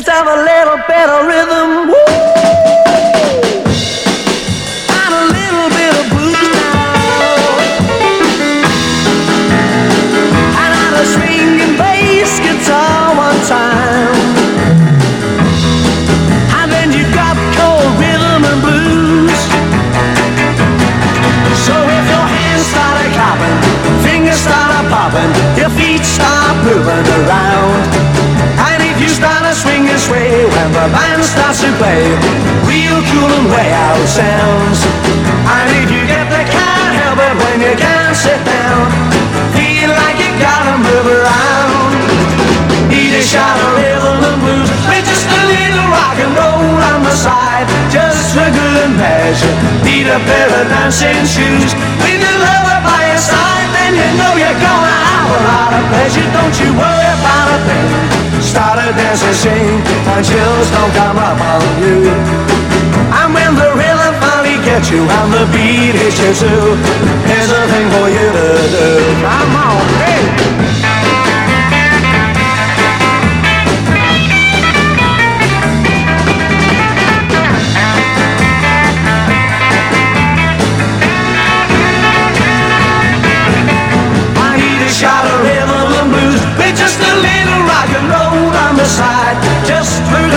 Let's have a little bit of rhythm. Woo! And a little bit of blues now. And on a swinging bass guitar one time. And then you got cold rhythm and blues. So if your hands started clapping, fingers started popping, your feet start moving around. And if you start to swing and sway when the band starts to play, real cool and way out sounds. And if you get the can't help it when you can't sit down, feel like you gotta move around. Need a shot of rhythm and blues with just a little rock and roll on the side, just for good measure. Need a pair of dancing shoes with your lover by your side, then you know you're gonna have a lot of pleasure. Don't you worry about a thing. Start a dance and sing, and chills don't come up on you. And when the rhythm finally gets you and the beat hits you too, here's a thing for you to do.